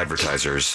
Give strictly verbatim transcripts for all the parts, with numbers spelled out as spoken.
advertisers.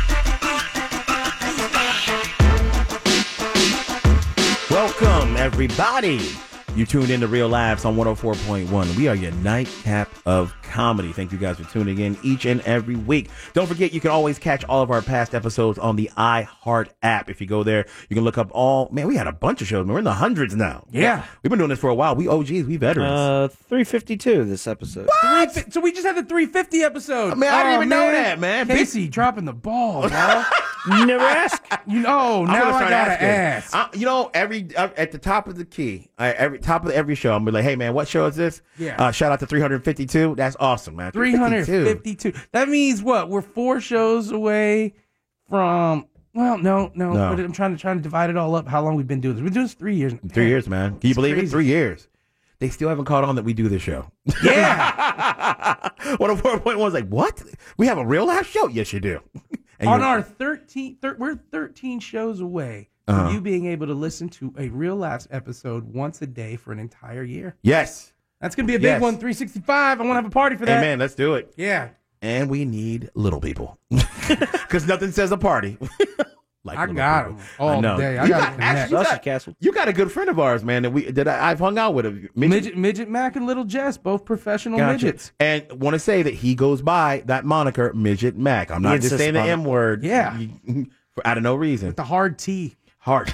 Welcome, everybody. You tuned in to Real Laughs on one oh four point one. We are your nightcap of comedy. Thank you guys for tuning in each and every week. Don't forget, you can always catch all of our past episodes on the iHeart app. If you go there, you can look up all, man, we had a bunch of shows. Man, we're in the hundreds now. Yeah. We've been doing this for a while. We O Gs, we veterans. Uh, three fifty-two this episode. What? So we just had the three fifty episode. Man, I didn't Oh, even know that, man. Casey dropping the ball, bro. You never ask. You know, I'm now gonna I start gotta asking. ask. Uh, you know, every uh, at the top of the key, uh, every top of every show, I'm gonna be like, "Hey, man, what show is this?" Yeah. Uh, shout out to three fifty-two. That's awesome, man. three fifty-two. That means what? We're four shows away from. Well, no, no. No. But I'm trying to trying to divide it all up. How long we've been doing this? We've been doing this three years. Three years, man. Can you It's believe crazy. it? Three years. They still haven't caught on that we do this show. Yeah. one oh four point one is like, what? We have a Real Laugh show? Yes, you do. And On you're- our thirteen, thir- we're thirteen shows away Uh-huh. from you being able to listen to a Real Laughs episode once a day for an entire year. Yes. That's gonna be a big Yes. one. three sixty-five. I want to have a party for that. Hey, man, let's do it. Yeah. And we need little people. Because nothing says a party. like I little got people. them all know. day. I You got got- to connect. actually, you Sausage got- Castle. You got a good friend of ours, man, that we that I, I've hung out with. Midget, Midget, Midget Mac and Little Jess, both professional Gotcha. midgets. And want to say that he goes by that moniker, Midget Mac. I'm not He just insists saying the on it. M word. Yeah. For, out of no reason. The hard T. Heart.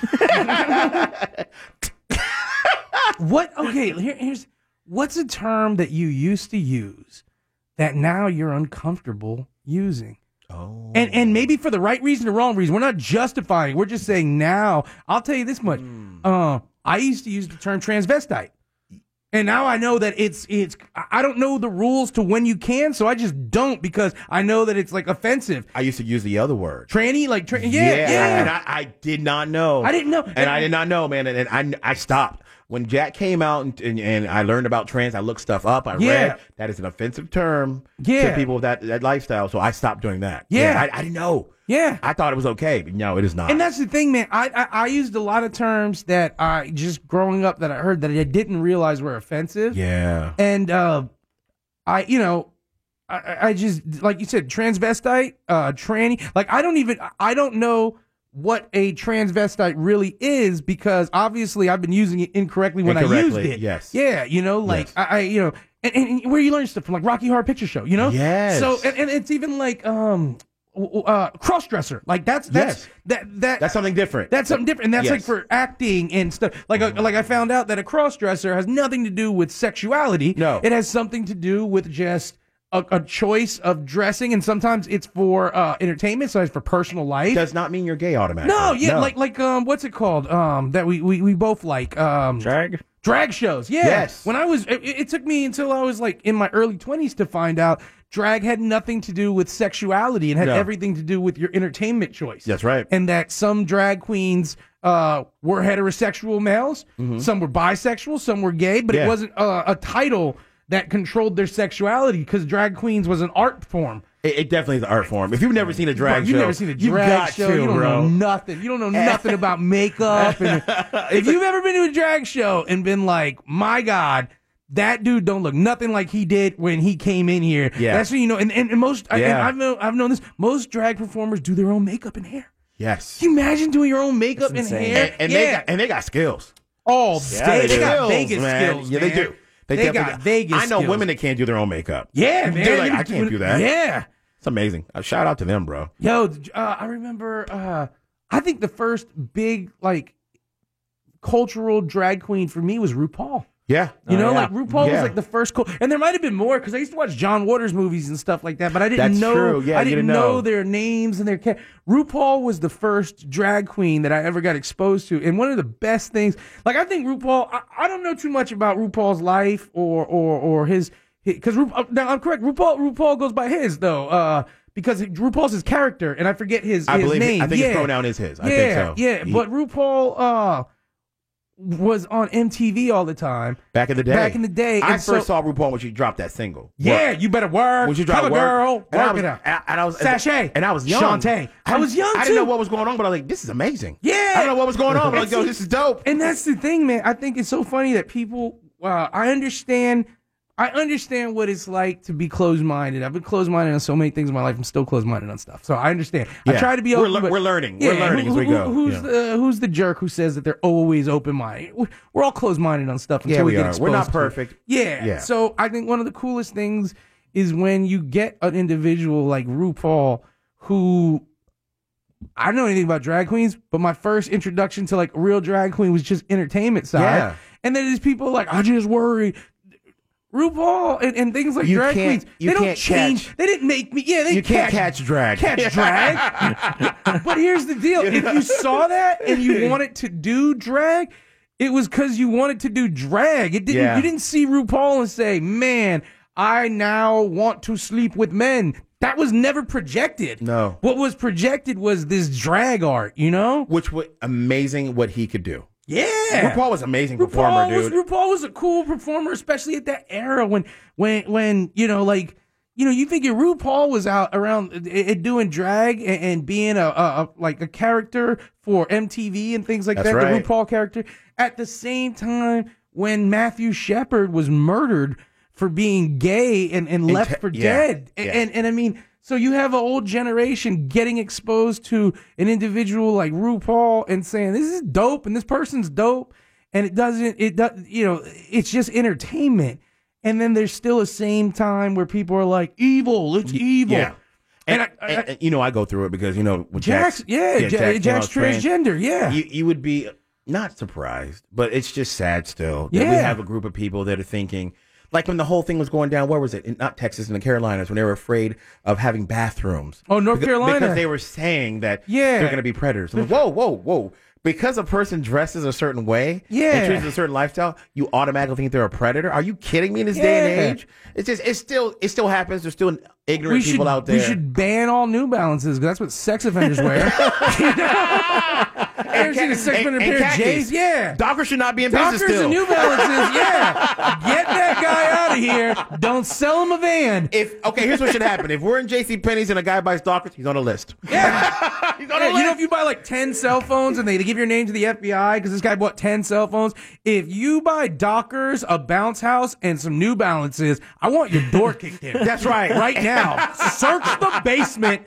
What? Okay, here, here's what's a term that you used to use that now you're uncomfortable using? Oh. And and maybe for the right reason or wrong reason. We're not justifying. We're just saying now. I'll tell you this much. Hmm. Uh, I used to use the term transvestite. And now I know that it's it's I don't know the rules to when you can, so I just don't because I know that it's like offensive. I used to use the other word. Tranny, like tra- yeah, yeah. And I, I did not know. I didn't know. And I did not know, man. And, and I, I stopped. When Jack came out and, and, and I learned about trans, I looked stuff up. I Yeah. read that is an offensive term Yeah. to people with that, that lifestyle. So I stopped doing that. Yeah. I, I didn't know. Yeah. I thought it was okay, but no, it is not. And that's the thing, man. I, I I used a lot of terms that I just growing up that I heard that I didn't realize were offensive. yeah. And uh, I, you know, I, I just like you said, transvestite, uh, tranny. Like I don't even I don't know what a transvestite really is because obviously I've been using it incorrectly when I used Incorrectly, it. yes. Yeah. You know, like Yes. I, I, you know, and, and where you learn stuff from like Rocky Horror Picture Show. You know. Yes. So and, and it's even like um. Uh, cross-dresser, like that's that's Yes. that that That's something different. that's something different. And that's Yes. like for acting and stuff. Like uh, like I found out that a cross-dresser has nothing to do with sexuality. No. It has something to do with just a, a choice of dressing, and sometimes it's for uh, entertainment, sometimes for personal life. does not mean you're gay automatically. no, yeah, like like um, what's it called? Um, that we we, we both like um, Drag? drag shows. Yeah. Yes. When I was, it, it took me until I was like in my early twenties to find out drag had nothing to do with sexuality and had No. everything to do with your entertainment choice. That's right. And that some drag queens uh, were heterosexual males, some were bisexual, some were gay, but Mm-hmm. Yeah. it wasn't uh, a title that controlled their sexuality because drag queens was an art form. It, it definitely is an art form. If you've never seen a drag Bro, you've show, never seen a you've drag got show. to, you don't bro. know nothing. You don't know nothing about makeup. And if you've ever been to a drag show and been like, my God, that dude don't look nothing like he did when he came in here. Yeah. That's when you know. And, and, and most, I, and Yeah. I've known, I've known this. Most drag performers do their own makeup and hair. Yes. Can you imagine doing your own makeup and insane. hair? And, and yeah. they got, and they got skills. all Yeah, day. they They, do. got Skills, Vegas man. skills. Yeah, they man. do. They, They definitely got Vegas I know skills. women that can't do their own makeup. Yeah, man. They're like, They I be can't doing- do that. Yeah. It's amazing. Uh, shout out to them, bro. Yo, uh, I remember. Uh, I think the first big like cultural drag queen for me was RuPaul. Yeah. You know, Oh, yeah. like RuPaul Yeah. was like the first cool, and there might have been more because I used to watch John Waters movies and stuff like that, but I didn't That's know. true. Yeah, I you didn't didn't know. know. their names and their. Ca- RuPaul was the first drag queen that I ever got exposed to, and one of the best things. Like I think RuPaul. I, I don't know too much about RuPaul's life or or or his because Ru, uh, now I'm correct. RuPaul RuPaul goes by his though. Uh, because RuPaul's his character, and I forget his, I his believe. name. I think yeah. his pronoun is his. I yeah, think so. yeah. He- But RuPaul uh, was on M T V all the time. back in the day. Back in the day, I and first so- saw RuPaul when she dropped that single. Yeah, Work. you better work. When she Come dropped a Work. girl, and I work was, it out. And, and I was Sashay. and I was young. Shantae. I was young I didn't know too. what was going on, but I was like, this is amazing. Yeah. I don't know what was going on, but I was like, yo, And this is dope. And that's the thing, man. I think it's so funny that people. Uh, I understand I understand what it's like to be closed-minded. I've been closed-minded on so many things in my life. I'm still closed-minded on stuff. So I understand. Yeah. I try to be We're open. le- but- we're learning. Yeah, We're learning who- as we who- go. Who's Yeah. the who's the jerk who says that they're always open-minded? We're all closed-minded on stuff until Yeah, we, we get are. exposed We're not to it. perfect. Yeah. Yeah. So I think one of the coolest things is when you get an individual like RuPaul who, I don't know anything about drag queens, but my first introduction to like real drag queen was just entertainment side. Yeah. And then there's people like, I just worry. RuPaul and, and things like You drag can't- queens, you they don't can't change. catch- They didn't make me. Yeah, they You can't catch catch drag. catch drag. But here's the deal: if you saw that and you wanted to do drag, it was because you wanted to do drag. It didn't. Yeah. You didn't see RuPaul and say, "Man, I now want to sleep with men." That was never projected. No. What was projected was this drag art. You know? Which was amazing what he could do. Yeah. RuPaul was an amazing performer, RuPaul was, dude. RuPaul was a cool performer, especially at that era when, when, when you know, like, you know, you figure RuPaul was out around uh, uh, doing drag and, and being a, a, a like a character for M T V and things like That's that. right. The RuPaul character at the same time when Matthew Shepard was murdered for being gay and, and left te- for yeah, dead, yeah. and, and and I mean. So you have an old generation getting exposed to an individual like RuPaul and saying this is dope and this person's dope, and it doesn't it does you know it's just entertainment. And then there's still a same time where people are like evil, it's evil. Yeah. And, And, I, I, and- and, you know, I go through it because, you know, with Jax, Jax, yeah, Ja- Jax, Jax came out trans, transgender, yeah. You, you would be not surprised, but it's just sad still that we Yeah. have a group of people that are thinking, like when the whole thing was going down, where was it? In, not Texas, in the Carolinas, when they were afraid of having bathrooms. Oh, North because, Carolina. Because they were saying that Yeah. they're going to be predators. I'm like, whoa, whoa, whoa. Because a person dresses a certain way Yeah. and chooses a certain lifestyle, you automatically think they're a predator? Are you kidding me in this day Yeah. and age? It's just, it's still, it still happens. There's still ignorant we should, people out there. we should ban all New Balances because that's what sex offenders wear. You know? Ever seen a sex offender pair of J's? Yeah. Dockers should not be in business Dockers still. and New Balances, yeah. Get that guy out of here. Don't sell him a van. If okay, here's what should happen. If we're in JCPenney's and a guy buys Dockers, he's on a list. Yeah. He's on Yeah, a you list. know, if you buy like ten cell phones and they give your name to the F B I because this guy bought ten cell phones, if you buy Dockers, a bounce house, and some New Balances, I want your door kicked in. That's right. Right now. Search the basement.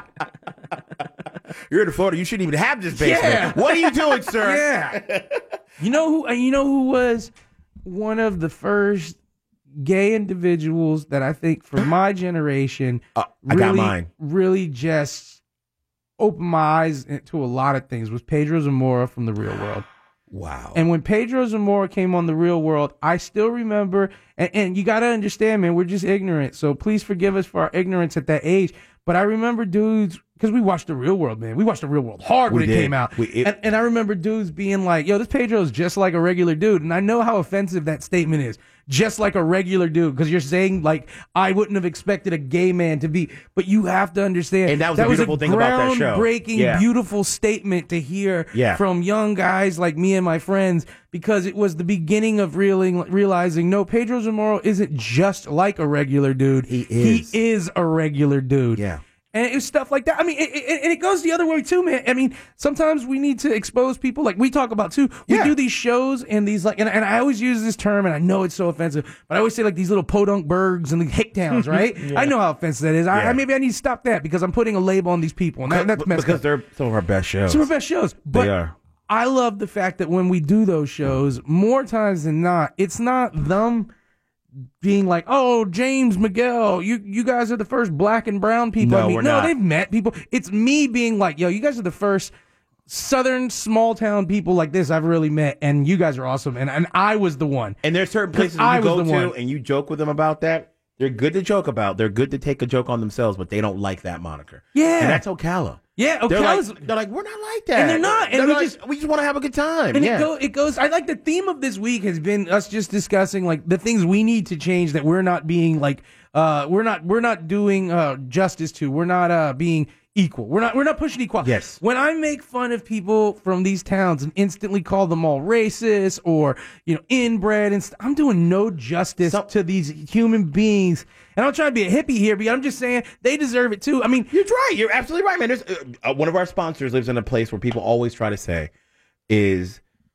You're in Florida. You shouldn't even have this basement. Yeah. What are you doing, sir? Yeah. You know who? You know who was one of the first gay individuals that I think for my generation Uh, I really, got mine. really just opened my eyes to a lot of things was Pedro Zamora from The Real World. Wow. And when Pedro Zamora came on The Real World, I still remember, and, and you got to understand, man, we're just ignorant. So please forgive us for our ignorance at that age. But I remember dudes, because we watched The Real World, man. We watched The Real World hard We when it did. came out. We- it- and, and I remember dudes being like, yo, this Pedro is just like a regular dude. And I know how offensive that statement is. Just like a regular dude. Because you're saying, like, I wouldn't have expected a gay man to be. But you have to understand. And that was the beautiful thing about that show. Groundbreaking, Yeah. beautiful statement to hear Yeah. from young guys like me and my friends, because it was the beginning of reeling, realizing, no, Pedro Zamora isn't just like a regular dude. He is. He is a regular dude. Yeah. And it was stuff like that. I mean, it, it, and it goes the other way too, man. I mean, sometimes we need to expose people, like we talk about too. We Yeah. do these shows and these like, and, and I always use this term, and I know it's so offensive, but I always say like these little podunk burgs and the hick towns, right? I know how offensive that is. I, Yeah. I maybe I need to stop that because I'm putting a label on these people, and that, that's B- messed because up. they're some of our best shows. Some of our best shows, but They are. I love the fact that when we do those shows, more times than not, it's not them being like, "Oh, James Miguel, you you guys are the first black and brown people." No, I mean, we're no, not. they've met people. It's me being like, "Yo, you guys are the first southern small town people like this I've really met, and you guys are awesome." And and I was the one. And there's certain 'Cause places I you was go the to one. and you joke with them about that. They're good to joke about. They're good to take a joke on themselves, but they don't like that moniker. Yeah. And that's Ocala. Yeah, They're Ocala's- like, they're like, we're not like that. And they're not. And They're we like, just- we just want to have a good time. And yeah. it, go, it goes, I like the theme of this week has been us just discussing like the things we need to change that we're not being like, uh, we're not, we're not doing, uh, justice to, we're not, uh, being equal. We're not, we're not pushing equality. Yes. When I make fun of people from these towns and instantly call them all racist or, you know, inbred and st- I'm doing no justice Some- to these human beings. And I'm trying to be a hippie here, but I'm just saying they deserve it too. I mean, You're right. You're absolutely right, man. There's, uh, uh, one of our sponsors lives in a place where people always try to say is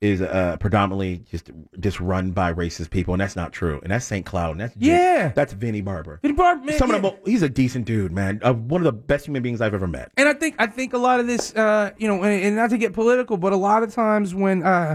is uh, predominantly just just run by racist people, and that's not true. And that's Saint Cloud, and that's Jim- Yeah. that's Vinnie Barber. Vinnie Barber, man, Some yeah. of the mo- he's a decent dude, man. Uh, one of the best human beings I've ever met. And I think I think a lot of this, uh, you know, and, and not to get political, but a lot of times when uh,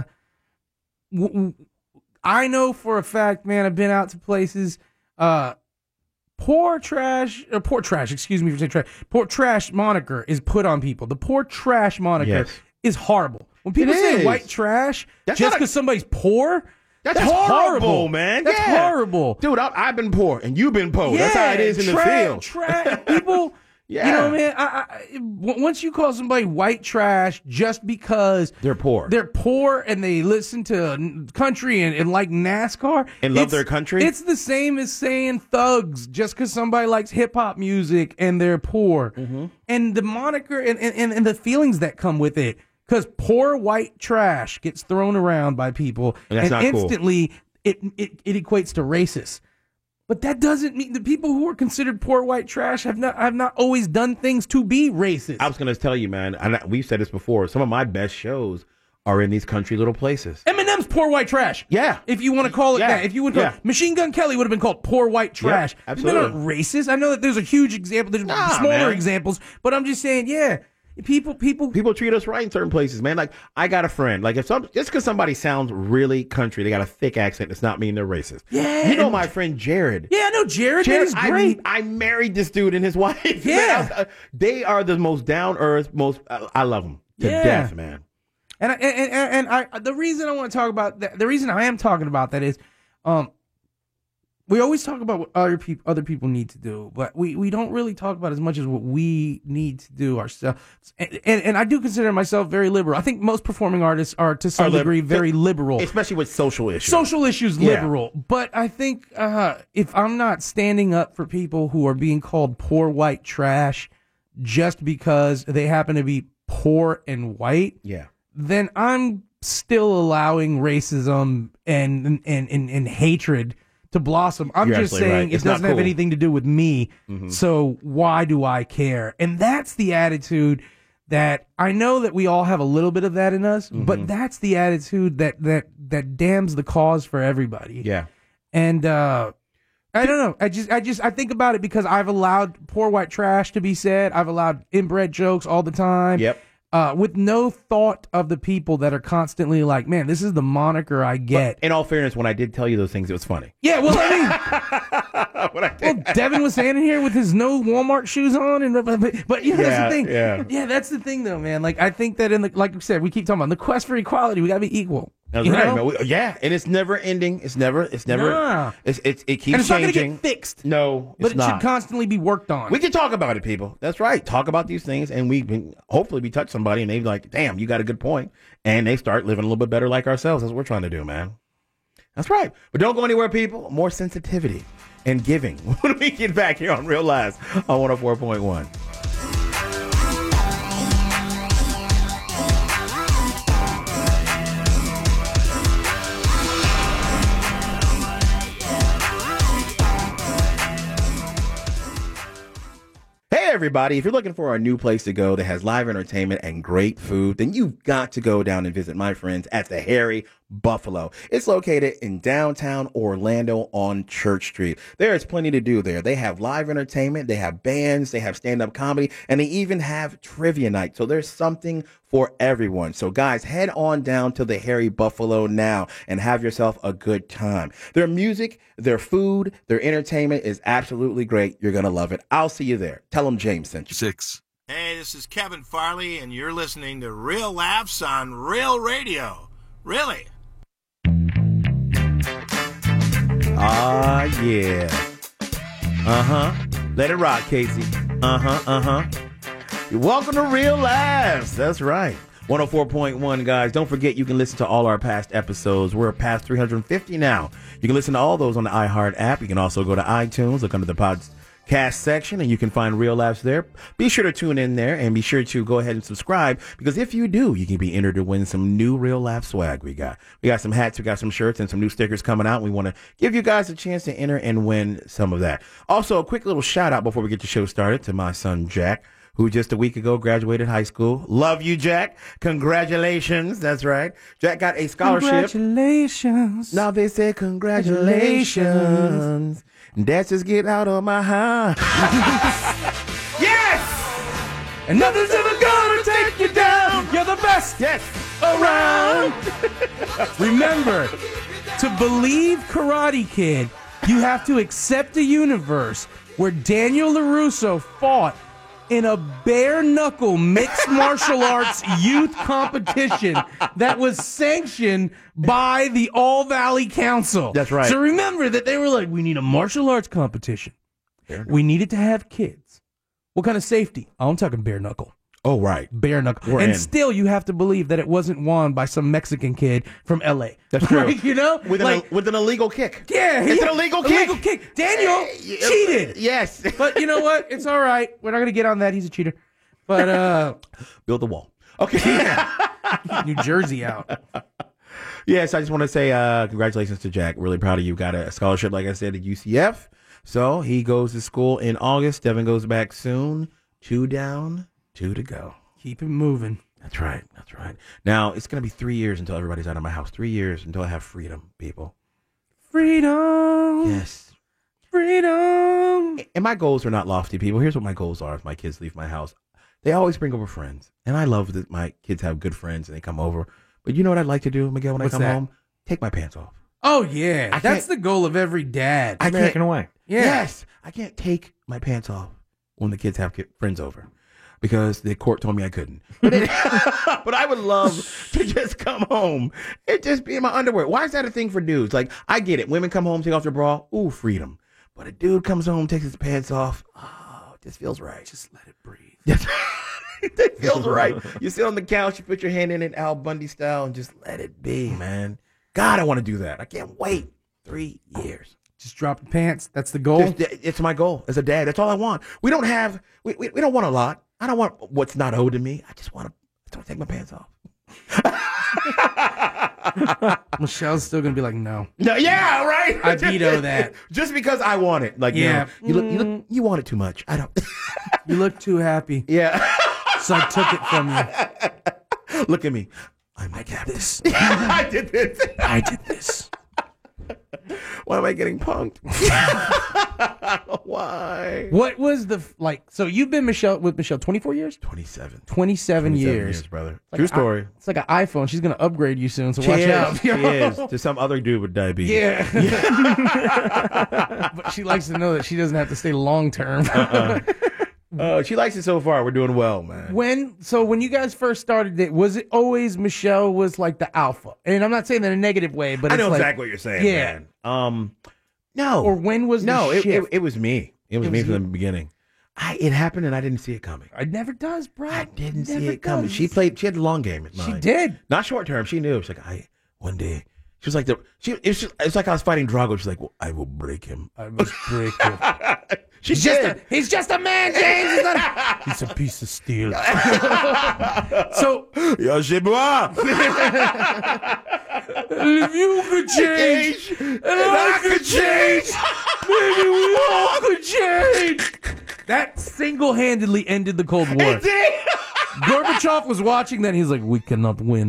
w- w- I know for a fact, man, I've been out to places, uh, poor trash, or poor trash, excuse me for saying trash, poor trash moniker is put on people. The poor trash moniker Yes. is horrible. When people It say is. white trash, That's just not a- because somebody's poor, That's, that's horrible, horrible, man. That's Yeah. horrible. Dude, I, I've been poor, and you've been poor. That's how it is in the tra- field. Tra- people, Yeah. you know, man. I, I, w- once you call somebody white trash just because They're poor. they're poor and they listen to n- country and, and like NASCAR And love it's- their country? It's the same as saying thugs just because somebody likes hip hop music and they're poor. Mm-hmm. And the moniker and, and, and the feelings that come with it. Because poor white trash gets thrown around by people, And that's and not cool. instantly it, it it equates to racist. But that doesn't mean the people who are considered poor white trash have not have not always done things to be racist. I was going to tell you, man, and I- we've said this before, some of my best shows are in these country little places. Eminem's poor white trash. Yeah. If you want to call it Yeah. that. If you would call Yeah. Machine Gun Kelly would have been called poor white trash. Yep, They're not absolutely. racist. I know that there's a huge example, there's Nah, smaller man. examples, but I'm just saying, yeah. People people People treat us right in certain places, man. Like, I got a friend. Like, if some just because somebody sounds really country, they got a thick accent, it's not mean they're racist. Yeah, You know and- my friend Jared. Yeah, I know Jared, Jared, is great. I, I married this dude and his wife. Man, Yeah. I was- uh, they are the most down earth, most. Uh, I love them to Yeah. death, man. And I, and and, and I the reason I want to talk about that, the reason I am talking about that is, um, we always talk about what other people other people need to do, but we, we don't really talk about as much as what we need to do ourselves. And, and and I do consider myself very liberal. I think most performing artists are to some Are lib- degree very liberal. Especially with social issues. Social issues Yeah. liberal, but I think uh, if I'm not standing up for people who are being called poor white trash just because they happen to be poor and white, Yeah. then I'm still allowing racism and and and, and hatred to blossom. I'm You're just absolutely saying right. it It's not doesn't have cool. anything to do with me. So why do I care? And that's the attitude that I know that we all have a little bit of that in us, but that's the attitude that that that damns the cause for everybody. Yeah. And uh I don't know. I just I just I think about it because I've allowed poor white trash to be said. I've allowed inbred jokes all the time. Yep. Uh, with no thought of the people that are constantly like, man, this is the moniker I get. In all fairness, when I did tell you those things, it was funny. Yeah, well, I mean, When I well, did- Devin was standing here with his no Walmart shoes on, and but, but, but yeah, that's Yeah, the thing. yeah. yeah, that's the thing, though, man. Like, I think that in the like you said, we keep talking about the quest for equality. We gotta be equal. That's you right, know? man. We- yeah, and it's never ending. It's never. It's never. Nah. It's, it's it keeps And it's not gonna changing. get fixed. No, But it's it not. should constantly be worked on. We can talk about it, people. That's right. Talk about these things, and we can hopefully we touch somebody, and they be like, "Damn, you got a good point," and they start living a little bit better like ourselves. That's what we're trying to do, man. That's right. But don't go anywhere, people. More sensitivity and giving when we get back here on Real Lives on one oh four point one. Hey, everybody. If you're looking for a new place to go that has live entertainment and great food, then you've got to go down and visit my friends at the Hairy Buffalo. It's located in downtown Orlando on Church Street. There is plenty to do there. They have live entertainment, they have bands, they have stand-up comedy, and they even have trivia night. So there's something for everyone. So guys, head on down to the Hairy Buffalo now and have yourself a good time. Their music, their food, their entertainment is absolutely great. You're going to love it. I'll see you there. Tell them James sent you. Six. Hey, this is Kevin Farley, and you're listening to Real Laughs on Real Radio. Really? Ah, yeah. Uh-huh. Let it rock, Casey. Uh-huh, uh-huh. Welcome to Real Laughs. That's right. one oh four point one, guys. Don't forget you can listen to all our past episodes. We're past three hundred fifty now. You can listen to all those on the iHeart app. You can also go to iTunes, look under the podcast section, and you can find Real Laughs there. Be sure to tune in there and be sure to go ahead and subscribe, because if you do, you can be entered to win some new Real Laugh swag we got. We got some hats, we got some shirts, and some new stickers coming out. We want to give you guys a chance to enter and win some of that. Also, a quick little shout out before we get the show started to my son Jack, who just a week ago graduated high school. Love you, Jack. Congratulations. That's right. Jack got a scholarship. Congratulations. Now they say congratulations. That's just get out of my house. Yes! And nothing's ever gonna take you down. You're the best Yes! around. Remember, to believe Karate Kid, you have to accept a universe where Daniel LaRusso fought in a bare-knuckle mixed martial arts youth competition that was sanctioned by the All Valley Council. That's right. So remember that they were like, we need a martial arts competition. We needed to have kids. What kind of safety? I'm talking bare-knuckle. Oh, right. Bare knuckle. We're and in. still, you have to believe that it wasn't won by some Mexican kid from L A. That's true. Right, you know? With, like, an, with an illegal kick. yeah. It's yeah, an illegal kick. Illegal kick. Daniel Yeah, cheated. Yes. But you know what? It's all right. We're not going to get on that. He's a cheater. But uh, Build the wall. Okay. New Jersey out. Yes, I just want to say uh, congratulations to Jack. Really proud of you. Got a scholarship, like I said, at U C F. So he goes to school in August. Devin goes back soon. Two down, two to go. Keep it moving. That's right. That's right. Now, it's going to be three years until everybody's out of my house. Three years until I have freedom, people. Freedom. Yes. Freedom. And my goals are not lofty, people. Here's what my goals are if my kids leave my house. They always bring over friends. And I love that my kids have good friends and they come over. But you know what I'd like to do, Miguel, when What's I come that? home? Take my pants off. Oh, yeah. I That's can't- the goal of every dad. I American can't, way. yeah. Yes. I can't take my pants off when the kids have ki- friends over. Because the court told me I couldn't. But, it, but I would love to just come home and just be in my underwear. Why is that a thing for dudes? Like, I get it. Women come home, take off their bra. Ooh, freedom. But a dude comes home, takes his pants off. Oh, it just feels right. Just let it breathe. Yes. It feels right. You sit on the couch, you put your hand in it, Al Bundy style, and just let it be, man. God, I want to do that. I can't wait. Three years. Just drop the pants. That's the goal. Just- it's my goal as a dad. That's all I want. We don't have, we, we, we don't want a lot. I don't want what's not owed to me. I just want to, I just want to take my pants off. Michelle's still going to be like, no. No, yeah, right. I veto that. Just because I want it. Like, Yeah. no, you look, you look, you want it too much. I don't. You look too happy. Yeah. So I took it from you. Look at me. I'm the captain. This. I did this. I did this. Why am I getting punked? Why? What was the, like, so you've been Michelle with Michelle twenty-four years? twenty-seven. twenty-seven, twenty-seven years. brother. Like True a- story. It's like an iPhone. She's going to upgrade you soon, so She watch is. out. She is. To some other dude with diabetes. Yeah. But she likes to know that she doesn't have to stay long term. Uh-uh. Uh, she likes it so far. We're doing well, man. When so when you guys first started it, was it always Michelle was like the alpha? And I'm not saying that in a negative way, but I it's know like, exactly what you're saying, yeah. man. Um, no. Or when was no, the it, it, shift? it was me. It was It me was from you? the beginning. I, it happened and I didn't see it coming. It never does, bro. I didn't see Never it coming. does. She played. She had the long game in She mind. did. Not short term. She knew. She's like, I one day. She was like the. She. It's just. It's like I was fighting Drago. She's like, well, I will break him. I must break him. She He's just, did. a, he's just a man, James. He's, not, he's a piece of steel. So, Yo, c'est moi. if you could change, and I could change, maybe we all could change. That single-handedly ended the Cold War. It did. Gorbachev was watching that. And he's like, "We cannot win."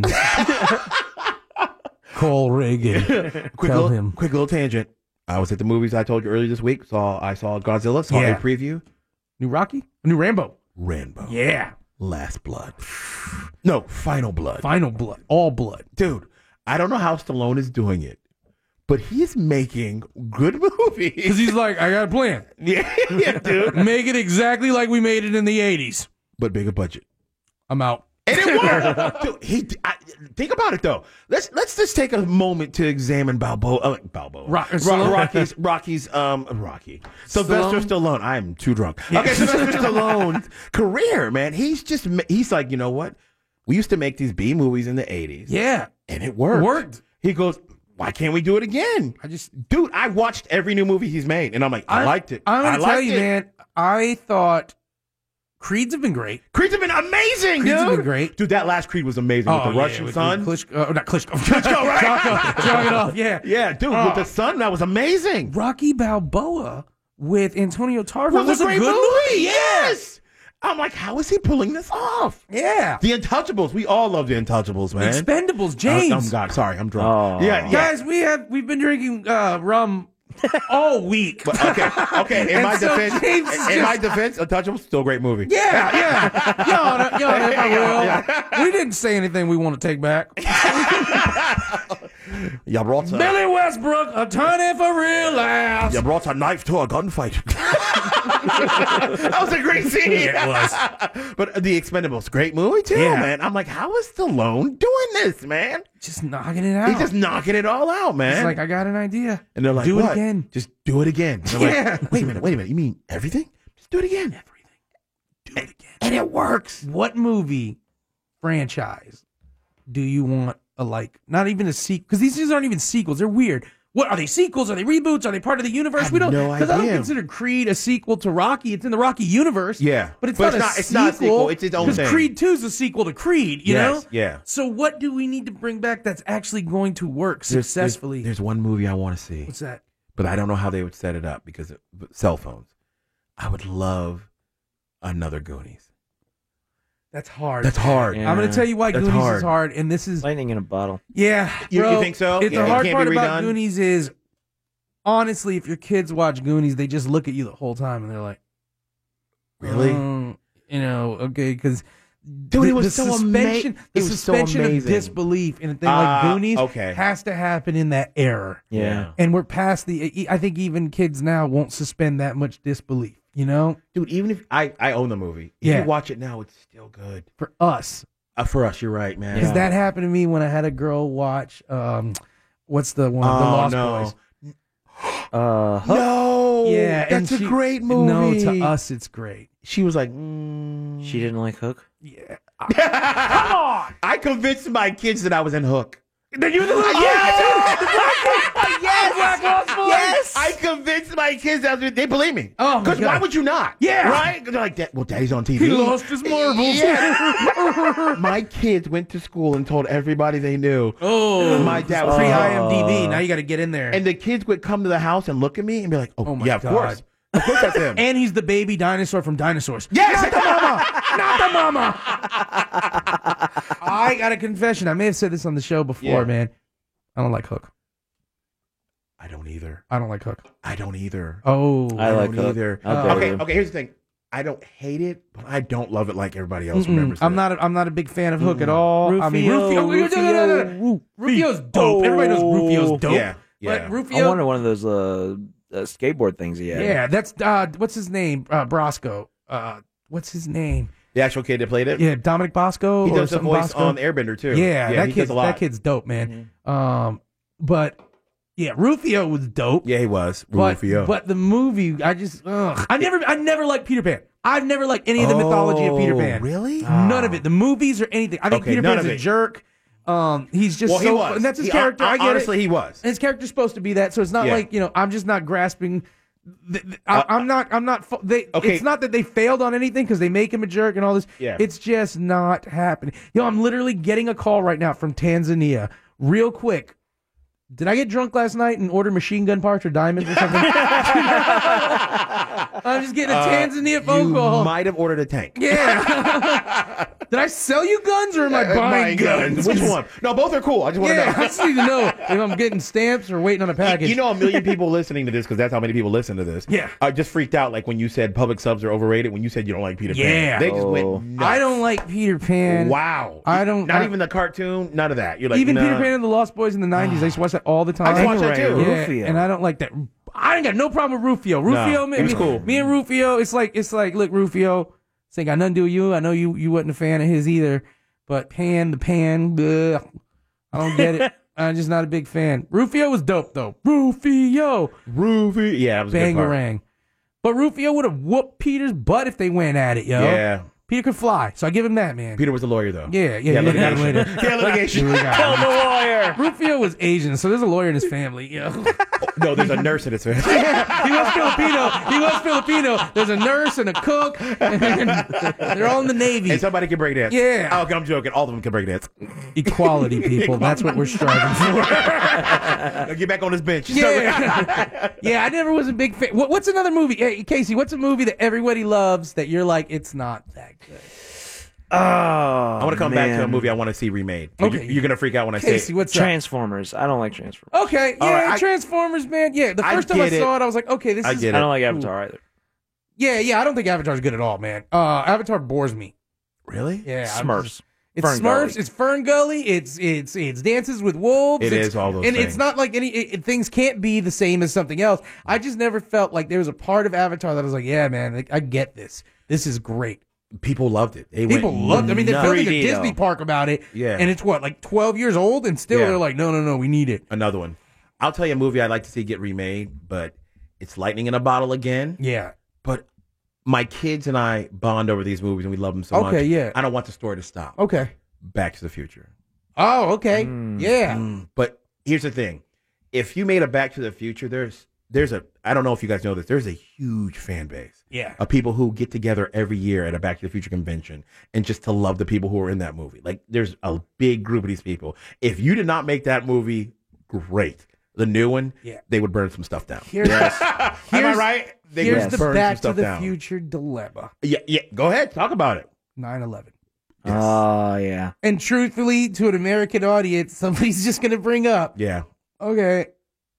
Call Reagan. Quick Tell little, him. Quick little tangent. I was at the movies. I told you earlier this week. Saw. I saw Godzilla. Saw Yeah. a preview. New Rocky? New Rambo. Rambo. Yeah. Last Blood. No, Final Blood. Final blood. All blood. Dude, I don't know how Stallone is doing it, but he's making good Because movies. he's like, I got a plan. yeah, yeah, dude. Make it exactly like we made it in the eighties. But bigger budget. I'm out. And it worked. Dude, he, I, think about it though. Let's let's just take a moment to examine Balboa. Uh, Balboa. Rock- Ro- Stallone? Rocky's Rocky's um Rocky. Sylvester Stallone? Stallone. I am too drunk. Okay, Sylvester Stallone's career, man. He's just ma- he's like, you know what? We used to make these B movies in the eighties. Yeah. And it worked. Worked. He goes, why can't we do it again? I just, Dude, I watched every new movie he's made, and I'm like, I, liked it. I'm I going to tell liked you, it. man, I thought Creeds have been great. Creeds have been amazing, Creeds dude. have been great. Dude, that last Creed was amazing with the yeah, Russian with- son. with Klitschko, uh, not Klitschko. Klitschko, right? Dragunov, yeah. Yeah, dude, Oh. with the son, that was amazing. Rocky Balboa with Antonio Tarver Was, was, a great good movie. Yes. I'm like, how is he pulling this off? Yeah. The Untouchables. We all love the Untouchables, man. Expendables, James. Oh, oh God, sorry, I'm drunk. Oh. Yeah, yeah. Guys, we have we've been drinking uh, rum all week. But, okay, okay. In And my so defense, James in is in my just- defense, Untouchables still a great movie. Yeah, yeah. Yo, no, yo, no, Yeah, real. We didn't say anything we want to take back. You brought a, Billy Westbrook, attorney for real laughs. you brought a knife to a gunfight. That was a great scene. It was. But The Expendables, great movie too, Yeah. man. I'm like, how is Stallone doing this, man? Just knocking it out. He's just knocking it all out, man. It's like, I got an idea. and they're like, do what? it again. Just do it again. And they're Yeah. like, wait a minute, wait a minute. You mean everything? Just do it again. Everything. Do it again. And it works. What movie franchise do you want a like? Not even a sequel, because these things aren't even sequels. They're weird. What are they? Sequels? Are they reboots? Are they part of the universe? have We don't. no Because I don't idea. consider Creed a sequel to Rocky. It's in the Rocky universe. Yeah. but it's But not it's a not- it's sequel. not a sequel. It's its own thing. Because Creed Two is a sequel to Creed. You Yes, know. yeah. So what do we need to bring back that's actually going to work There's- successfully? There's, there's one movie I want to see, What's that? but I don't know how they would set it up because of cell phones. I would love another Goonies. That's hard. That's hard. Yeah. I'm going to tell you why That's Goonies hard. is hard, and this is Lightning in a bottle. yeah. You- you bro, think so? It, Yeah, the it hard can't part be about redone? Goonies is, honestly, if your kids watch Goonies, they just look at you the whole time and they're like, Really? um, you know, okay, because Dude, the, it was the so ama- suspension, the it was so suspension of amazing. disbelief in a thing Ah, like Goonies okay. has to happen in that era. Yeah. And we're past the. I think even kids now won't suspend that much disbelief. You know, Dude, even if I, I own the movie, if Yeah. you watch it now, it's still good. for us, Uh, for us, you're right, man. because Yeah. that happened to me when I had a girl watch. Um, what's the one? the Oh, Lost no. Boys. Uh, No. Yeah, and that's a she- great movie. No, to us it's great. She was like, mm. she didn't like Hook. Yeah. Come on. I convinced my kids that I was in Hook. Then you're the little Yeah, dude. the black Yes, Black Lost Boys. Yes, I convinced my kids that I was, they believe me. Oh, my because why God. would you not? Yeah. right. 'Cause they're like, "Dad- well, Daddy's on T V. He lost his marbles. Yeah. My kids went to school and told everybody they knew. Oh, My dad was pre like, I M D B. Now you got to get in there. and the kids would come to the house and look at me and be like, "Oh, Oh my yeah, of God. course, of course that's him." And he's the baby dinosaur from Dinosaurs. Yes! Not the mama. Not the mama. I got a confession. I may have said this on the show before, Yeah. man. I don't like Hook. I don't either. I don't like Hook. I don't either. Oh, I like don't Hook. either. I'll Uh, go with Okay, you. okay. Here's the thing. I don't hate it, but I don't love it like everybody else Mm-mm. remembers. I'm it. not. A, I'm not a big fan of Hook at all. I mean, Rufio, Rufio. Rufio, no, no, no, no. Rufio's dope. Everybody knows Rufio's dope. Yeah, yeah. But Rufio. I wanted one of those uh, uh, skateboard things he had. yeah, that's uh, what's his name? Uh, Brosco. Uh, what's his name? The actual kid that played it. Yeah, Dominic Bosco. he or does the something voice Bosco. on Airbender too. Yeah, that he kid. does a lot. That kid's dope, man. Um, but yeah, Rufio was dope. Yeah, he was. But, Rufio. but the movie, I just, ugh. I never, I never liked Peter Pan. I've never liked any of the mythology of Peter Oh, Pan. really? None of it. The movies or anything. I think Okay, Peter none Pan's of a it. jerk. Um, he's just well, so, he was. and that's his He- character. uh, I get honestly, it. he was. And his character's supposed to be that, so it's not Yeah. like you know. I'm just not grasping. The, the, I, Uh, I'm not. I'm not. fa- They. okay. It's not that they failed on anything because they make him a jerk and all this. Yeah. It's just not happening. Yo, I'm literally getting a call right now from Tanzania, real quick. Did I get drunk last night and order machine gun parts or diamonds or something? I'm just getting a Tanzania phone you call. might have ordered a tank. Yeah. Did I sell you guns or am I Uh, buying buying guns? Which one? No, both are cool. I just want Yeah, I to know. just need to know if I'm getting stamps or waiting on a package. You know, a million people listening to this because that's how many people listen to this. Yeah. I just freaked out like when you said public subs are overrated. When you said you don't like Peter Yeah. Pan, they just Oh. went. Nuts. I don't like Peter Pan. Wow. I don't- Not I- even the cartoon. None of that. You're like Even nah. Peter Pan and the Lost Boys in the nineties. I used to watch that all the time. I watched that too. Yeah, Rufio. and I don't like that. I ain't got no problem with Rufio. Rufio, No, me, he was me- cool. me and Rufio, it's like it's like look, Rufio, this ain't got nothing to do with you. I know you you wasn't a fan of his either, but Pan the Pan, bleh, I don't get it. I'm just not a big fan. Rufio was dope though. Rufio, Rufy. Yeah, it was a good part. bangarang. But Rufio would have whooped Peter's butt if they went at it, yo. Yeah. Peter could fly, so I give him that, man. Peter was a lawyer, though. Yeah, yeah, Yeah, yeah. yeah, litigation. later. Yeah, litigation. Kill the lawyer. Rufio was Asian, so there's a lawyer in his family. Yeah. No, there's a nurse in his family. Yeah, he was Filipino. He was Filipino. There's a nurse and a cook, and they're all in the Navy. And somebody can break dance. Yeah. Oh, okay, I'm joking. All of them can break dance. Equality, people. That's what we're striving for. Now get back on this bench. Yeah. Yeah, I never was a big fan. What, what's another movie? Hey, Casey, what's a movie that everybody loves that you're like, it's not that good? Oh, I want to come back to a man. movie I want to see remade. Okay. You, you're going to freak out when I say Casey, it. what's that? Transformers. I don't like Transformers. Okay, yeah, All right, I- Transformers, man. Yeah, the I first time I get saw it. it, I was like, okay, this I is. get I it. don't like Ooh. Avatar either. Yeah, yeah, I don't think Avatar's good at all, man. Uh, Avatar bores me. Really? Yeah, I'm Smurfs. just- It's Fern Smurfs. Gully. It's Fern Gully. It's it's it's Dances with Wolves. It it's, is all those and things. it's not like any it, it- things can't be the same as something else. I just never felt like there was a part of Avatar that I was like, yeah, man, like, I get this. This is great. People loved it. They People went loved. I mean, they're nuts. building a three D Disney though. park about it. Yeah. and it's what like twelve years old, and still Yeah. they're like, no, no, no, we need it. Another one. I'll tell you a movie I'd like to see get remade, but it's lightning in a bottle again. Yeah. But my kids and I bond over these movies and we love them so much. Okay, yeah. I don't want the story to stop. Okay. Back to the Future. Oh, okay. Mm. Yeah. But here's the thing. If you made a Back to the Future, there's there's a I don't know if you guys know this, there's a huge fan base. Yeah. Of people who get together every year at a Back to the Future convention and just to love the people who are in that movie. Like there's a big group of these people. If you did not make that movie great, the new one, Yeah. they would burn some stuff down. Here's, Am I here's- right? They here's would the burn Back some to stuff the down. Future dilemma. Yeah, yeah. Go ahead, talk about it. nine eleven. Oh, yeah. And truthfully, to an American audience, somebody's just going to bring up, Yeah. okay,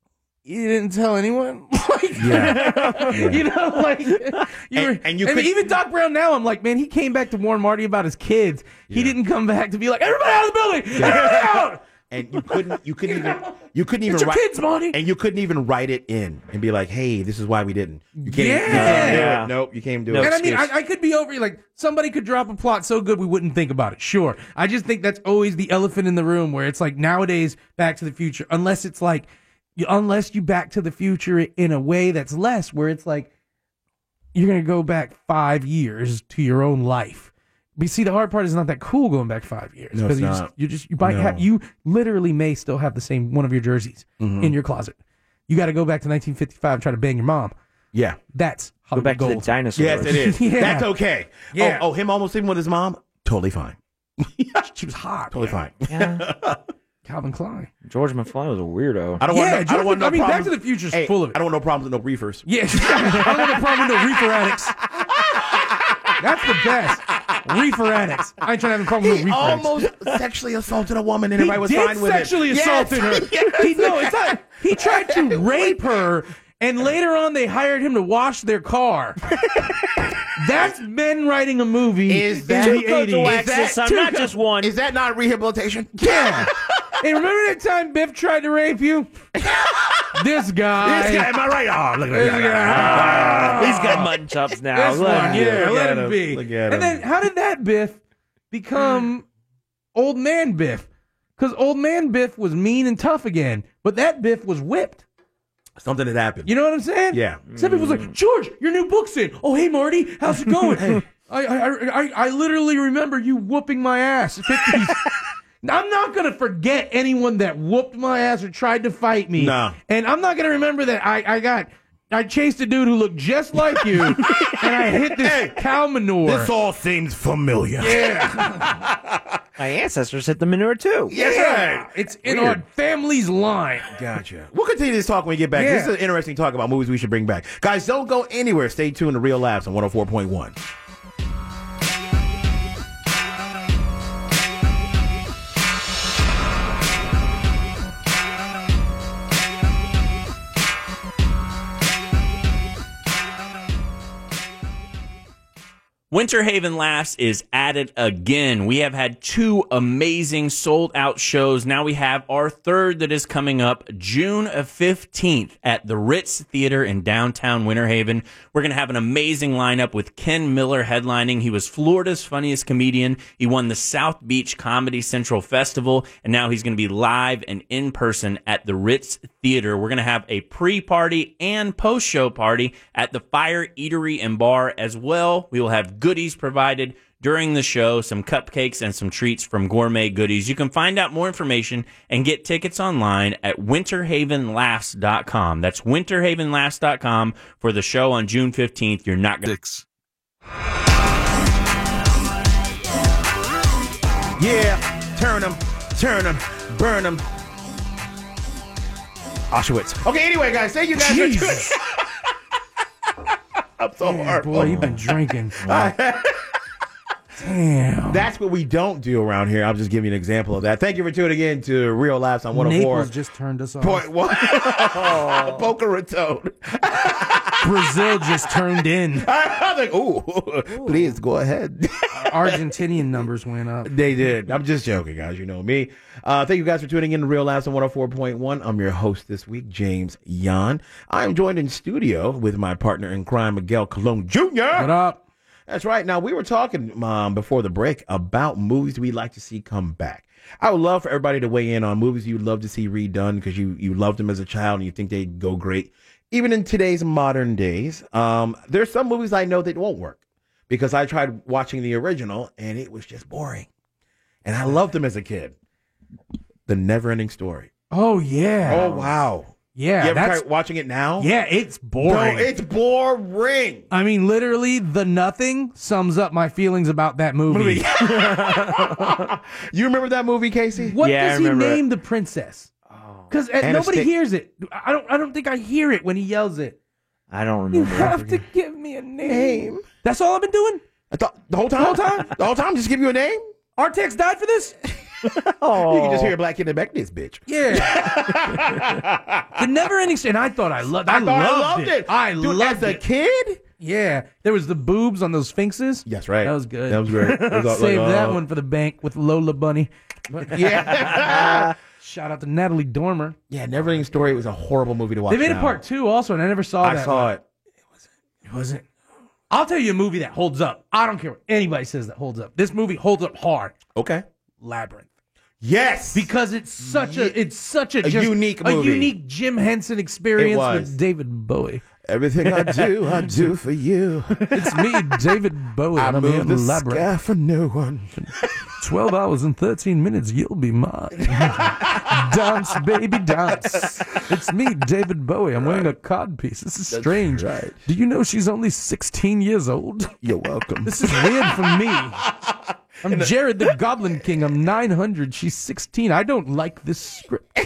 you didn't tell anyone? Like, Yeah. You know, like, you were, And- and you I mean, could- even Doc Brown now, I'm like, man, he came back to warn Marty about his kids. He Yeah. didn't come back to be like, everybody out of the building! Everybody out! And you couldn't you couldn't even you couldn't even It's your write kids, Marty! and you couldn't even write it in and be like, hey, this is why we didn't. You can't, you Yeah. can't do Yeah. it. Nope, you can't do No it. And I mean, I, excuse. I could be over like somebody could drop a plot so good we wouldn't think about it. Sure, I just think that's always the elephant in the room where it's like nowadays Back to the Future, unless it's like, you, unless you Back to the Future in a way that's less, where it's like you're gonna go back five years to your own life. But you see, the hard part is not that cool going back five years No, it's you not. just you just you might No. have you literally may still have the same one of your jerseys Mhm. in your closet. You got to go back to nineteen fifty-five and try to bang your mom. Yeah. That's Go Hollywood back to the gold. dinosaurs. Yes, it is. Yeah. That's okay. Yeah. Oh, oh, him almost sleeping with his mom? Totally fine. She was hot. Totally fine. Yeah. Calvin Klein. George McFly was a weirdo. I don't Yeah, want no, I George don't want Mc- no I mean, Back problems. to the Future's Hey, full of it. I don't want no problems with no reefers. Yeah, I don't have a problem with no reefer addicts. That's the best. Reefer addicts. I ain't trying to have a problem with He no reefer addicts. almost sexually assaulted a woman and He everybody was did fine with sexually it. assaulted Yes. her. Yes. He, no, it's not. He tried to rape her, and later on they hired him to wash their car. That's men writing a movie Is in that- the Two coats of eighties. wax Is that son, not just one. Is that not rehabilitation? Yeah. Hey, remember that time Biff tried to rape you? This guy. This guy, am I right? Oh, look at This that guy. He's got mutton chops now. This Let one, him do yeah, it. let at him him. be. Look at and him. then how did that Biff become old man Biff? Because old man Biff was mean and tough again, but that Biff was whipped. Something had happened. You know what I'm saying? Yeah. Some people was like, George, your new book's in. Oh, hey, Marty, how's it going? Hey, I, I, I, I literally remember you whooping my ass. fifties. I'm not going to forget anyone that whooped my ass or tried to fight me. No. And I'm not going to remember that I, I got, I chased a dude who looked just like you and I hit this cow manure. This all seems familiar. yeah. My ancestors hit the manure too. Yes, yeah. right. It's in Weird. our family's line. Gotcha. We'll continue this talk when we get back. Yeah. This is an interesting talk about movies we should bring back. Guys, don't go anywhere. Stay tuned to Real Laughs on one oh four point one. Winter Haven Laughs is at it again. We have had two amazing sold-out shows. Now we have our third that is coming up June fifteenth at the Ritz Theater in downtown Winter Haven. We're going to have an amazing lineup with Ken Miller headlining. He was Florida's funniest comedian. He won the South Beach Comedy Central Festival, and now he's going to be live and in person at the Ritz Theater. We're going to have a pre-party and post-show party at the Fire Eatery and Bar as well. We will have goodies provided during the show, some cupcakes and some treats from Gourmet Goodies. You can find out more information and get tickets online at winter haven laughs dot com. That's winter haven laughs dot com for the show on June fifteenth. You're not going to... Yeah, turn them, turn them, burn them. Auschwitz. Okay, anyway, guys, thank you guys Jesus. for tuning. I'm so Yeah, hard. boy, you've been drinking. Damn. That's what we don't do around here. I'll just give you an example of that. Thank you for tuning in to Real Laughs on one oh four Naples just turned us off. point one. Boca Raton. Brazil just turned in. I was like, ooh, please go ahead. Argentinian numbers went up. They did. I'm just joking, guys. You know me. Uh, thank you guys for tuning in to Real Laughs on one oh four point one. I'm your host this week, James Yan. I am joined in studio with my partner in crime, Miguel Colon Junior What up? That's right. Now, we were talking um, before the break about movies we'd like to see come back. I would love for everybody to weigh in on movies you'd love to see redone because you, you loved them as a child and you think they'd go great. Even in today's modern days, um, there's some movies I know that won't work because I tried watching the original and it was just boring. And I loved them as a kid. The Never-Ending Story. Oh, yeah. Oh, wow. Yeah. You ever that's, tried watching it now? yeah, it's boring. No, it's boring. I mean, literally, the nothing sums up my feelings about that movie. Movie. You remember that movie, Casey? What Yeah, I does he remember name the princess? Because nobody Anastasia. hears it. I don't. I don't think I hear it when he yells it. I don't You remember. have to give me a name. Name. That's all I've been doing. I thought the whole time. The whole time? The whole time. Just give you a name. Artex died for this. Oh. You can just hear a black kid in the back of this bitch. Yeah. The never ending. And I thought I loved. I, I, thought I loved loved it. I Dude, loved as a it. kid. Yeah. There was the boobs on those sphinxes. Yes, right. That was good. That was great. It was all- Save like, that uh, one for the bank with Lola Bunny. But Yeah. shout out to Natalie Dormer. Yeah. Neverending Story was a horrible movie to watch. They made now. a part two also, and I never saw I that. saw one. it. It wasn't. I'll tell you a movie that holds up. I don't care what anybody says that holds up. This movie holds up hard. Okay. Labyrinth. Yes. Because it's such a it's such a, A just unique a movie. unique Jim Henson experience It was. with David Bowie. Everything I do, I do for you. It's me, David Bowie, I and I'm here move in the Labyrinth. sky for no one. Twelve hours and thirteen minutes, you'll be mine. Dance, baby, dance. It's me, David Bowie. I'm wearing a cod piece. This is strange. right. Do you know she's only sixteen years old? You're welcome. This is weird for me. I'm Jared the Goblin King. I'm nine hundred. She's sixteen. I don't like this script.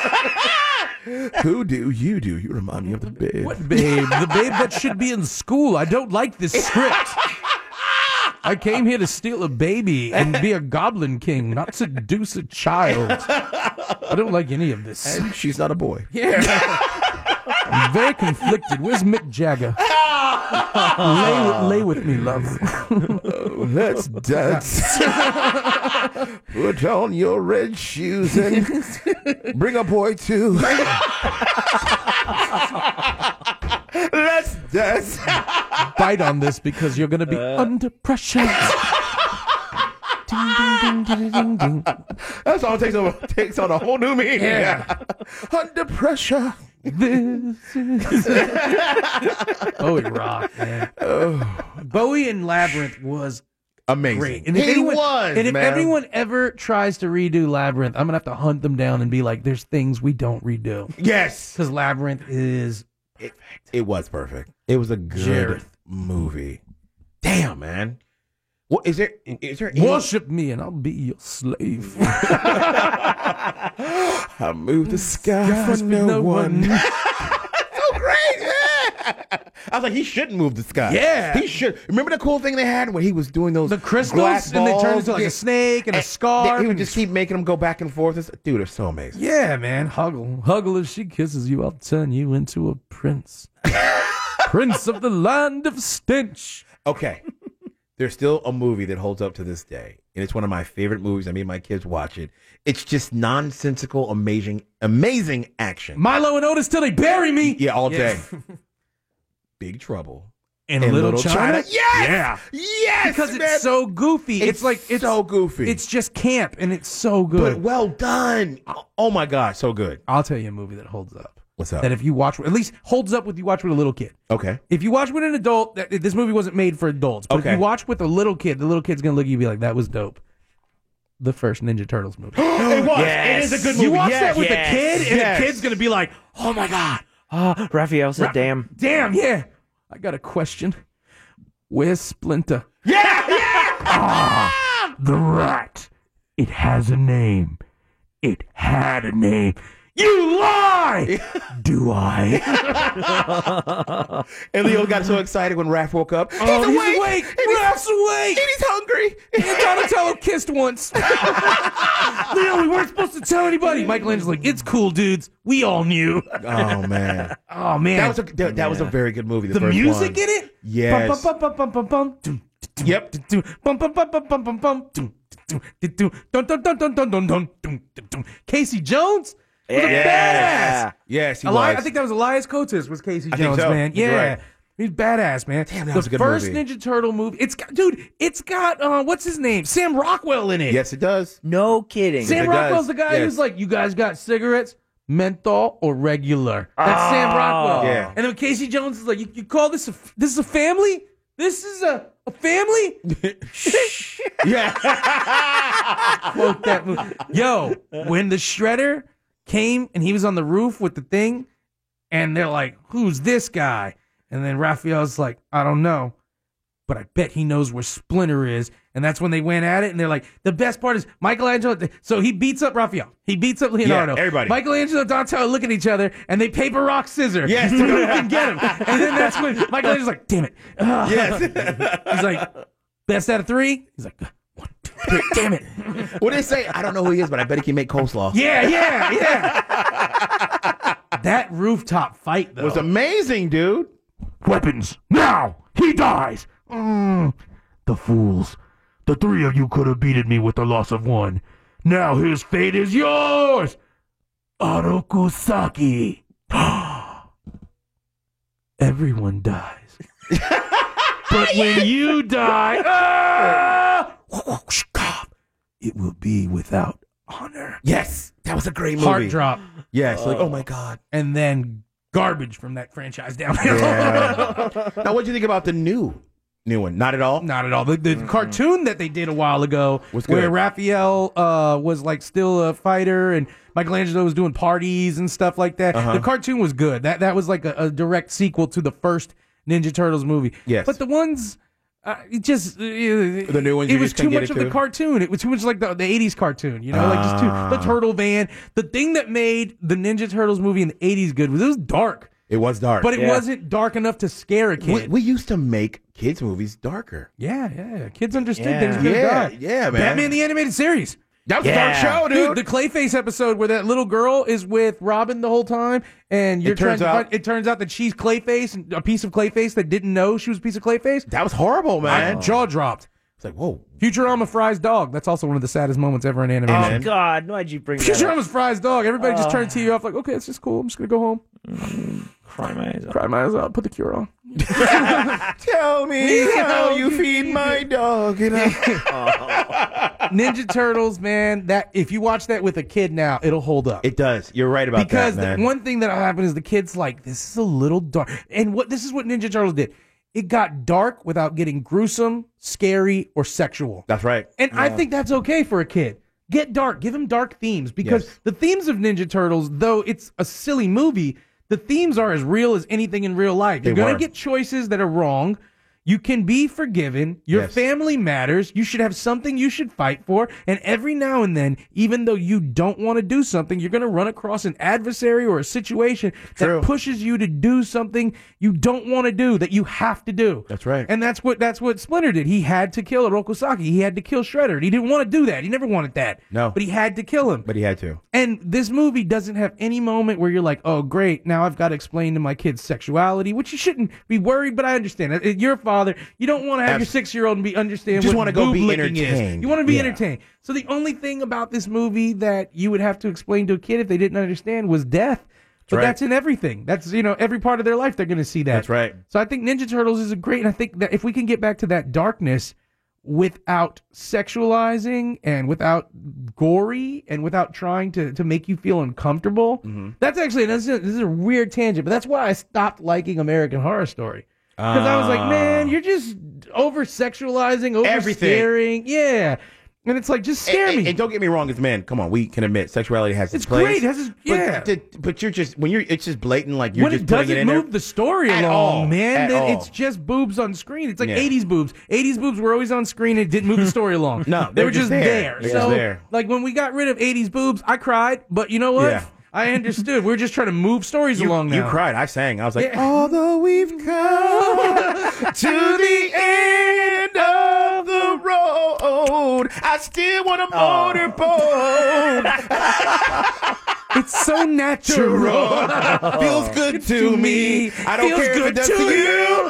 Who do you do? You remind me of the babe. What babe? The babe that should be in school. I don't like this script. I came here to steal a baby and be a Goblin King, not seduce a child. I don't like any of this. And she's not a boy. Yeah. I'm very conflicted. Where's Mick Jagger? lay, with, lay with me, love. Let's dance. Put on your red shoes and bring a boy too. Let's dance. Bite on this because you're going to be under pressure. Ding, ding, ding, ding, ding, ding. That song takes on, takes on a whole new meaning. Yeah. Under pressure. This is Bowie rock, man. Bowie and Labyrinth was Amazing. great. And if he anyone, was, And if man. anyone ever tries to redo Labyrinth, I'm gonna have to hunt them down and be like, "There's things we don't redo." Yes. Because Labyrinth is It, it was perfect. It was a good Jareth. movie. Damn, man. What is there? Is there? Any, worship me and I'll be your slave. I moved the sky Skies for for no, no one. one. So great. Yeah. I was like, he shouldn't move the sky. Yeah. He should. Remember the cool thing they had when he was doing those The crystals, glass and they turned balls? into like Yeah. a snake and a And scarf. He would and- just keep making them go back and forth. It's- Dude, they're so amazing. Yeah, man. Huggle. Huggle, if she kisses you, I'll turn you into a prince. Prince of the land of stench. Okay. There's still a movie that holds up to this day, and it's one of my favorite movies. I made my kids watch it. It's just nonsensical, amazing, amazing action. Milo and Otis till they bury me. Yeah, all Yeah. day. Big Trouble In in Little, China. Yes, Yeah. yes, Because man. it's so goofy. It's, It's like it's so goofy. It's just camp, and it's so but good. well done. Oh my God, so good. I'll tell you a movie that holds up. What's up? That if you watch, at least holds up with you watch with a little kid. Okay. If you watch with an adult, that, this movie wasn't made for adults. But Okay. if you watch with a little kid, the little kid's gonna look at you and be like, "That was dope." The first Ninja Turtles movie. It was. Yes. It is a good movie. You watch Yes. that with yes, a kid, and yes. the kid's gonna be like, "Oh my god, Oh, Raphael said, damn. damn, yeah." I got a question. Where's Splinter? Yeah, yeah. Ah, the rat. It has a name. It had a name. You lie! Do I? And Leo got so excited when Raph woke up. Oh, he's awake. And he's, Raph's awake. And he's hungry. And Donatello kissed once. Leo, we weren't supposed to tell anybody. Michelangelo's like, it's cool, dudes. We all knew. Oh man, Oh, man. that was a that, that was a very good movie. The, the first music one. in it? Yes. Bum, bum, bum, bum, bum, bum, bum. Yep. Bum, bum, bum, bum, bum, bum, bum. Dun, dun, dun, dun, dun, dun, dun, dun, dun. Casey Jones was a Yeah. badass. Yes, he Eli- was. I think that was Elias Coates was Casey I think Jones, so. man. You're Yeah. right. He's badass, man. Damn, that the was a good first movie. Ninja Turtle movie. It's got, dude, it's got, uh, what's his name? Sam Rockwell in it. Yes, it does. No kidding. Sam it Rockwell's does. the guy Yes. who's like, you guys got cigarettes? Menthol or regular? That's Sam Rockwell. Yeah. And then Casey Jones is like, you, you call this a, this is a family? This is a, a family? Yeah. Quote that movie. Yo, when the Shredder came and he was on the roof with the thing, and they're like, who's this guy? And then Raphael's like, I don't know, but I bet he knows where Splinter is. And that's when they went at it, and they're like, the best part is Michelangelo. So he beats up Raphael. He beats up Leonardo. Yeah, everybody. Michelangelo and Donatello look at each other, and they paper, rock, scissors. Yes. To who can get him. And then that's when Michelangelo's like, damn it. Ugh. Yes. He's like, best out of three? He's like, one, two, three. Damn it. What did they say? I don't know who he is, but I bet he can make coleslaw. Yeah, yeah, yeah. That rooftop fight, though. It was amazing, dude. Weapons, now! He dies! Mm, the fools. The three of you could have beaten me with the loss of one. Now his fate is yours! Orokusaki. Everyone dies. But when you die, ah, it will be without honor. Yes, that was a great movie. Heart drop. Yes, like oh my god. And then garbage from that franchise downhill. Yeah. Now, what do you think about the new, new one? Not at all. Not at all. The, the cartoon that they did a while ago, Was where good. Raphael uh, was like still a fighter and Michelangelo was doing parties and stuff like that. Uh-huh. The cartoon was good. That that was like a, a direct sequel to the first Ninja Turtles movie. Yes. But the ones. Uh, it just uh, the new ones It you was just too couldn't get much of into? the cartoon. It was too much like the, the eighties cartoon. You know, like just too Ah. the Turtle Van. The thing that made the Ninja Turtles movie in the eighties good was it was dark, It was dark, but it Yeah. wasn't dark enough to scare a we, kid. we used to make kids movies darker. Yeah, yeah. Kids understood Yeah. things were gonna Yeah, die. yeah, man. Batman the Animated Series. That was Yeah. a dark show, Dude, dude. the Clayface episode where that little girl is with Robin the whole time, and you're It trying turns to out- find, it turns out that she's Clayface, and a piece of Clayface that didn't know she was a piece of Clayface. that was horrible, man. I, jaw dropped. It's like whoa. Futurama Fry's dog. That's also one of the saddest moments ever in anime. Oh, man. God. Why'd you bring that up? Futurama's Fry's dog. Everybody just turned T V off like, okay, it's just cool. I'm just going to go home. Cry my eyes out. Cry my eyes out. Put the cure on. Tell me how you feed my dog. And I- Ninja Turtles, man. That if you watch that with a kid now, it'll hold up. it does. You're right about Because that, the man. one thing that'll happen is the kid's like, this is a little dark. And what this is what Ninja Turtles did. It got dark without getting gruesome, scary, or sexual. That's right. And I think that's okay for a kid. Get dark. Give him dark themes. Because Yes. the themes of Ninja Turtles, though it's a silly movie, the themes are as real as anything in real life. You're They going were. to get choices that are wrong. You can be forgiven. Your Yes. family matters. You should have something you should fight for. And every now and then, even though you don't want to do something, you're going to run across an adversary or a situation True. that pushes you to do something you don't want to do, that you have to do. That's right. And that's what that's what Splinter did. He had to kill Orokusaki. He had to kill Shredder. He didn't want to do that. He never wanted that. No. But he had to kill him. But he had to. And this movie doesn't have any moment where you're like, oh, great, now I've got to explain to my kid's sexuality, which you shouldn't be worried, but I understand. Uh, You're a father. You don't want to have Abs- your six-year-old and be understand Just what wanna go boob be licking entertained. is. You want to be Yeah. entertained. So the only thing about this movie that you would have to explain to a kid if they didn't understand was death. But right. that's in everything. That's, you know, every part of their life they're going to see that. That's right. So I think Ninja Turtles is a great, and I think that if we can get back to that darkness, without sexualizing and without gory and without trying to, to make you feel uncomfortable. Mm-hmm. That's actually, this is, this is a weird tangent, but that's why I stopped liking American Horror Story. Because I was like, man, you're just over sexualizing, over Everything. scaring. Yeah. And it's like, just scare and, me. and, and don't get me wrong, as men, come on, we can admit sexuality has its It's place. great. It has its- yeah. But, the- but you're just when you're it's just blatant, like you're when just it putting doesn't it in move there. the story At along, all. man, At then all. it's just boobs on screen. It's like Yeah. eighties boobs. eighties boobs were always on screen and it didn't move the story along. No, they they're were just just there. there. They're so, just there. like when we got rid of eighties boobs, I cried. But you know what? Yeah. I understood. We were just trying to move stories You, along now. you cried. I sang. I was like, Yeah. although we've come to the end of the road, I still want a motorboat. It's so natural. Feels good to me. I don't Feels care if good it does to to you.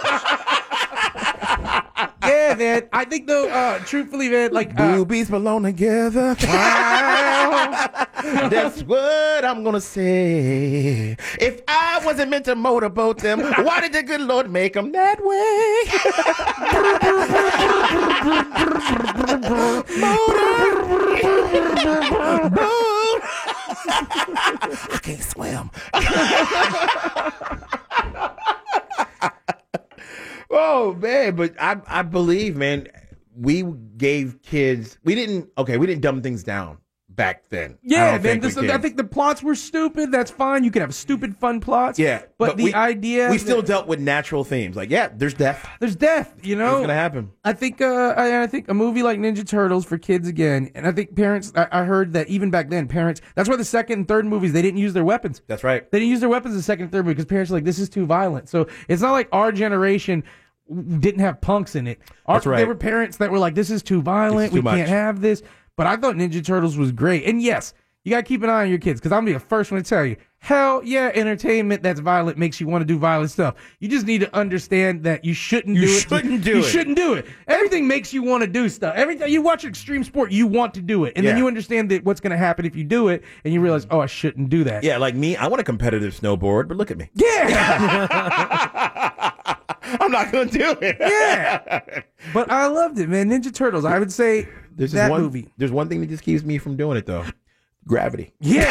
Yeah, man. I think though, uh, truthfully, man, like uh, Boobies belong together. That's what I'm gonna say. If I wasn't meant to motorboat them, why did the good Lord make them that way? Motor. Boat. I can't swim. Oh man, but I I believe, man, we gave kids we didn't okay, we didn't dumb things down back then. I yeah, don't man. think we This, did. I think the plots were stupid. That's fine. You can have stupid, fun plots. yeah, but, the we, idea we still that- dealt with natural themes. Like, yeah, there's death. there's death. You know, It's gonna happen. I think uh, I, I think a movie like Ninja Turtles for kids again, and I think parents. I, I heard that even back then, parents. That's why the second and third movies they didn't use their weapons. That's right. They didn't use their weapons in the second and third movie because parents were like, this is too violent. So it's not like our generation didn't have punks in it. Our, That's right. There were parents that were like, this is too violent. It's too we can't much. have this. But I thought Ninja Turtles was great. And yes, you got to keep an eye on your kids because I'm going to be the first one to tell you, hell yeah, entertainment that's violent makes you want to do violent stuff. You just need to understand that you shouldn't You do it. shouldn't do you it. shouldn't do it. Everything makes you want to do stuff. Every time you watch extreme sport, you want to do it. And then Yeah. you understand that what's going to happen if you do it and you realize, oh, I shouldn't do that. Yeah, like me, I want a competitive snowboard, but look at me. Yeah. I'm not gonna do it. Yeah. But I loved it, man. Ninja Turtles. I would say There's that just one movie. There's one thing that just keeps me from doing it though. Gravity.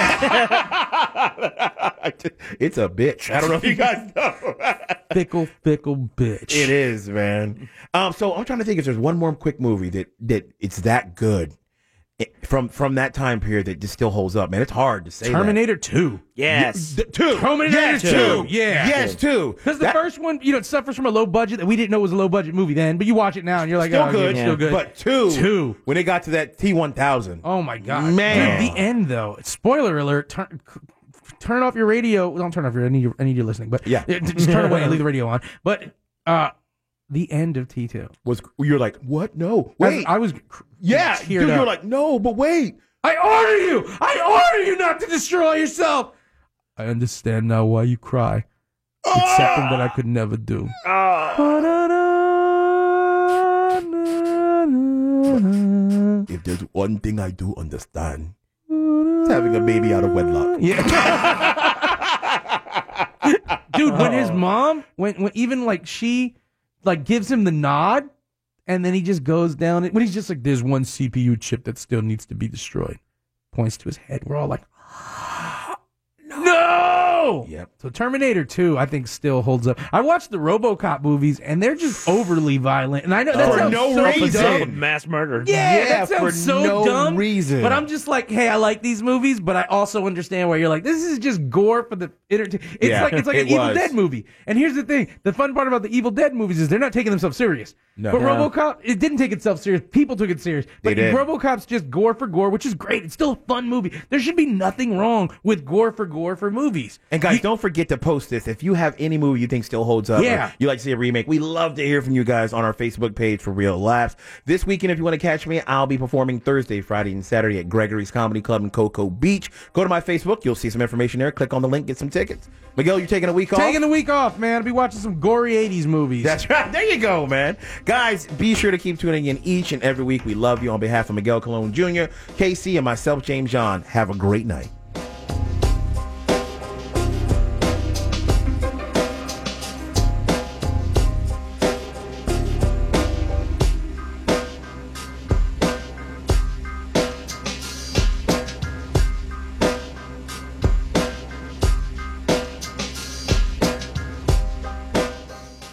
Yeah. It's a bitch. I don't know if you guys know. Fickle, fickle bitch. It is, man. Um, so I'm trying to think if there's one more quick movie that that it's that good it- from from that time period that just still holds up, man. It's hard to say. Terminator two. Yes. that. two. Terminator yes, two. Yeah. Yes, two. Because the That- first one, you know, it suffers from a low budget that we didn't know was a low budget movie then, but you watch it now and you're like, still oh, good, yeah, still good. But two, Two. when it got to that T one thousand. Oh my god, Man. Dude, the end though. Spoiler alert. Turn, turn off your radio. Don't turn off your. I need you. I need you listening. But Yeah. uh, just turn away and leave the radio on. But uh, the end of T two. Was you're like, what? No, wait. I, I was. cr- yeah, teared dude, up. you're like, no, but wait. I order you! I order you not to destroy yourself! I understand now why you cry. It's something that I could never do. If there's one thing I do understand, it's having a baby out of wedlock. Yeah. Dude, when his mom, when, when even like she like gives him the nod, and then he just goes down, when he's just like, there's one C P U chip that still needs to be destroyed. Points to his head. We're all like, no! Yep. So Terminator two, I think, still holds up. I watched the RoboCop movies, and they're just overly violent. And I know that For sounds no so reason. dumb. Mass murder. Yeah, Yeah, that sounds for so no dumb. reason. But I'm just like, hey, I like these movies, but I also understand why you're like, this is just gore for the entertainment. It's Yeah, like it's like an it Evil was. Dead movie. And here's the thing: the fun part about the Evil Dead movies is they're not taking themselves serious. No. But No. RoboCop, it didn't take itself serious. People took it serious. But They did. RoboCop's just gore for gore, which is great. It's still a fun movie. There should be nothing wrong with gore for gore for movies. And guys, You- don't forget to post this. If you have any movie you think still holds up, Yeah. or you like to see a remake, we love to hear from you guys on our Facebook page for Real Laughs. This weekend, if you want to catch me, I'll be performing Thursday, Friday, and Saturday at Gregory's Comedy Club in Cocoa Beach. Go to my Facebook. You'll see some information there. Click on the link, get some tickets. Miguel, you taking a week off? Taking the week off, man. I'll be watching some gory eighties movies. That's right. There you go, man. Guys, be sure to keep tuning in each and every week. We love you. On behalf of Miguel Colon Junior, K C, and myself, James John, have a great night.